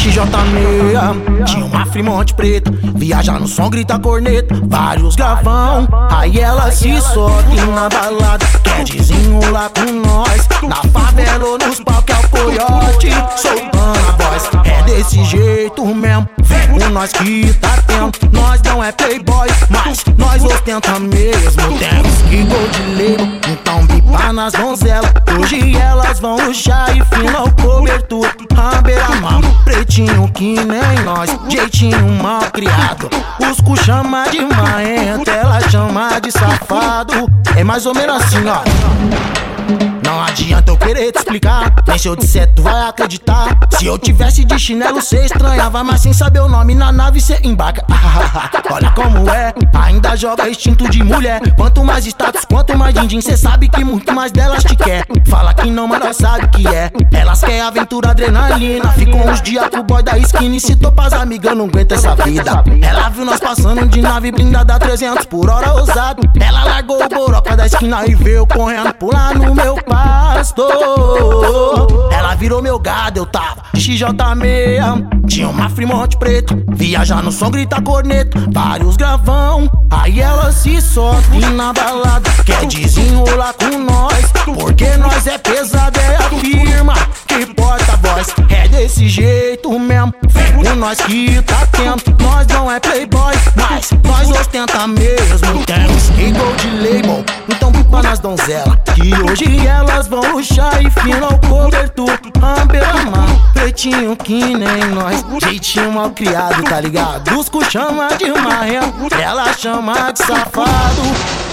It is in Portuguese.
XJ6, tinha uma Fremont preta, viaja no som, grita corneta, vários gravão. Aí ela se solta e na balada quer desenrolar com nós. Na favela ou nos palcos é o coiote, soltando a voz. É desse jeito mesmo, vem com nós que tá tendo. Nós não é playboy, mas nós ostenta mesmo. Temos que gold label, então bipa nas donzelas. Hoje elas vão luxar e fina o cobertura, a beira-mão, pretinho que nem nós, jeitinho mal criado. Os cu chama de marrento, ela chama de safado. É mais ou menos assim, ó. Não adianta eu querer te explicar, nem se eu disser tu vai acreditar. Se eu tivesse de chinelo cê estranhava, mas sem saber o nome na nave cê embarca. Olha como é, ainda joga instinto de mulher. Quanto mais status, quanto mais din-din, cê sabe que muito mais delas te quer. Fala que não, mas nós sabe que é. Elas querem aventura, adrenalina, ficam uns dias com o boy da skin. Se topas amiga, não aguenta essa vida. Ela viu nós passando de nave blindada 300 por hora ousado. Ela largou o boroca da esquina e veio correndo pular no meu pastor. Ela virou meu gado, eu tava XJ6, tinha uma Fremont preta, viaja no som, grita corneta, vários gravão. Aí ela se solta e na balada quer desenrolar com nós, porque nós é pesado, é a firma que porta a voz. É desse jeito mesmo, vem com nós que tá tendo. Nós não é playboy, mas nós ostenta mesmo. Temos que gold label, então pipa nas donzelas, que hoje elas vão luxar e fina o cobertura, a beira-mar, pretinho que nem nós, jeitinho mal criado, tá ligado? Os cu chama de marrento, ela chama de safado.